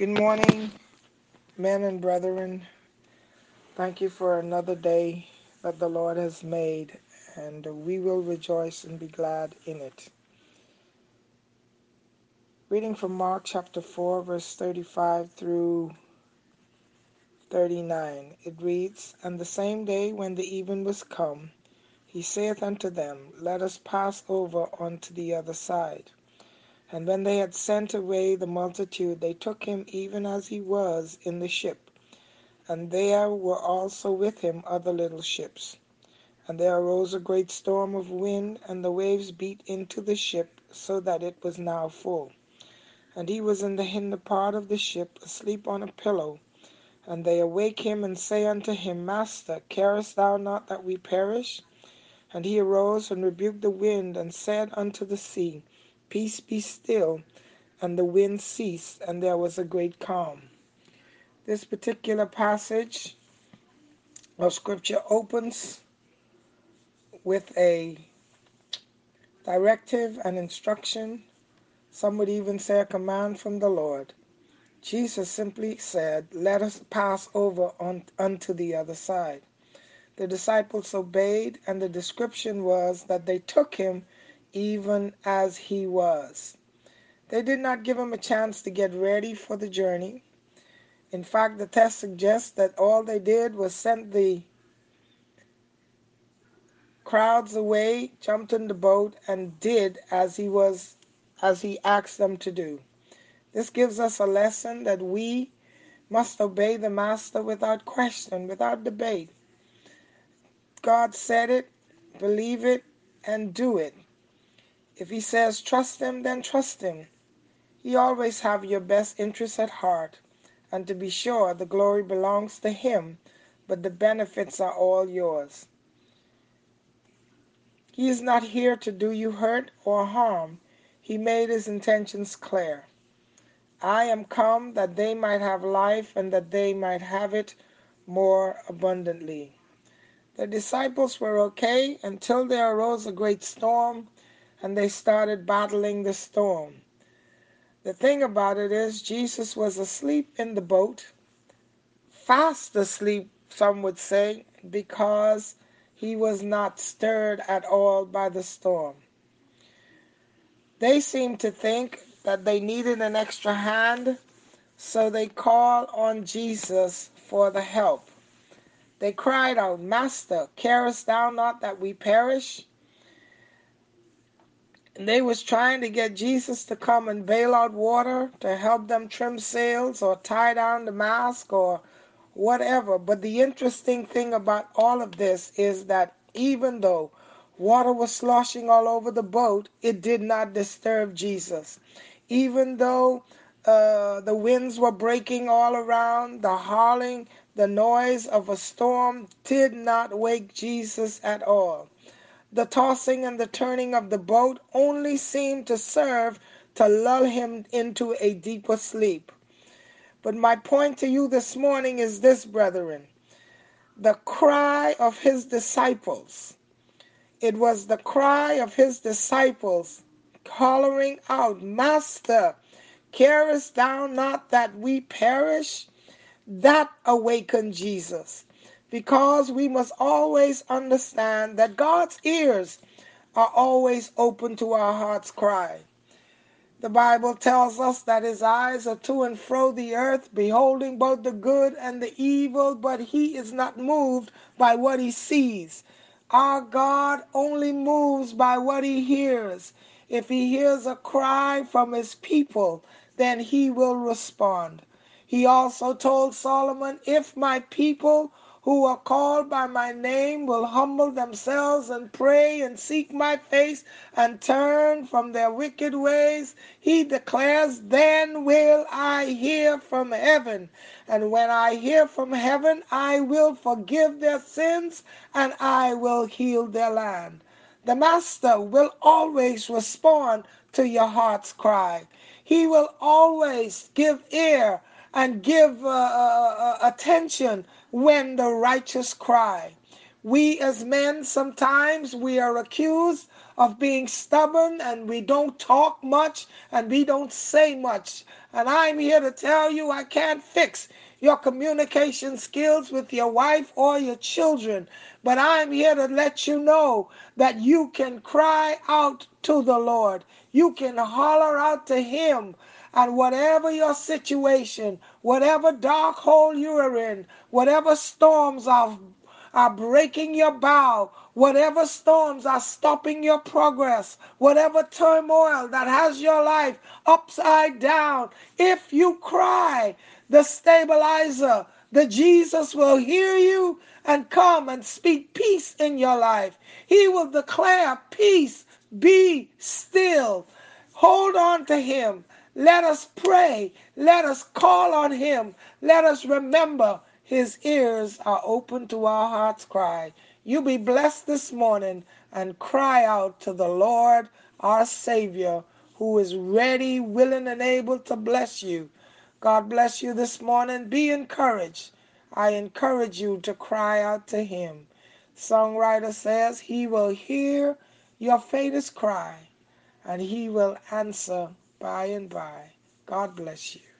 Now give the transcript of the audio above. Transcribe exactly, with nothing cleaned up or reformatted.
Good morning, men and brethren. Thank you for another day that the Lord has made, and we will rejoice and be glad in it. Reading from Mark chapter four, verse thirty-five through thirty-nine, it reads, And the same day when the even was come, he saith unto them, Let us pass over unto the other side. And when they had sent away the multitude, they took him even as he was in the ship. And there were also with him other little ships. And there arose a great storm of wind, and the waves beat into the ship, so that it was now full. And he was in the hinder part of the ship, asleep on a pillow. And they awake him, and say unto him, Master, carest thou not that we perish? And he arose and rebuked the wind, and said unto the sea, Peace, be still. And the wind ceased, and there was a great calm. This particular passage of Scripture opens with a directive and instruction, some would even say a command from the Lord. Jesus simply said, Let us pass over on, unto the other side. The disciples obeyed, and the description was that they took him even as he was. They did not give him a chance to get ready for the journey. In fact, the text suggests that all they did was send the crowds away, jumped in the boat, and did as he was as he asked them to do. This gives us a lesson that we must obey the Master without question, without debate. God said it, believe it, and do it. If he says trust him, then trust him. He always have your best interests at heart, and to be sure, the glory belongs to him, but the benefits are all yours. He is not here to do you hurt or harm. He made his intentions clear. I am come that they might have life, and that they might have it more abundantly. The disciples were okay until there arose a great storm, and they started battling the storm. The thing about it is, Jesus was asleep in the boat, fast asleep, some would say, because he was not stirred at all by the storm. They seemed to think that they needed an extra hand, so they called on Jesus for the help. They cried out, Master, carest thou not that we perish? And they was trying to get Jesus to come and bail out water to help them trim sails or tie down the mast or whatever. But the interesting thing about all of this is that even though water was sloshing all over the boat, it did not disturb Jesus. Even though uh, the winds were breaking all around, the howling, the noise of a storm did not wake Jesus at all. The tossing and the turning of the boat only seemed to serve to lull him into a deeper sleep. But my point to you this morning is this, brethren. The cry of his disciples, it was the cry of his disciples hollering out, Master, carest thou not that we perish? That awakened Jesus, because we must always understand that God's ears are always open to our heart's cry. The Bible tells us that his eyes are to and fro the earth, beholding both the good and the evil, but he is not moved by what he sees. Our God only moves by what he hears. If he hears a cry from his people, then he will respond. He also told Solomon, if my people who are called by my name will humble themselves and pray and seek my face and turn from their wicked ways, he declares, then will I hear from heaven. And when I hear from heaven, I will forgive their sins and I will heal their land. The Master will always respond to your heart's cry. He will always give ear and give uh, uh, attention when the righteous cry. We as men, sometimes we are accused of being stubborn and we don't talk much and we don't say much. And I'm here to tell you I can't fix your communication skills with your wife or your children, but I'm here to let you know that you can cry out to the Lord. You can holler out to Him. And whatever your situation, whatever dark hole you are in, whatever storms are, are breaking your bow, whatever storms are stopping your progress, whatever turmoil that has your life upside down, if you cry, the stabilizer, the Jesus will hear you and come and speak peace in your life. He will declare peace, be still. Hold on to Him. Let us pray. Let us call on Him. Let us remember His ears are open to our heart's cry. You be blessed this morning and cry out to the Lord, our Savior, who is ready, willing, and able to bless you. God bless you this morning. Be encouraged. I encourage you to cry out to Him. Songwriter says He will hear your faintest cry and He will answer by and by. God bless you.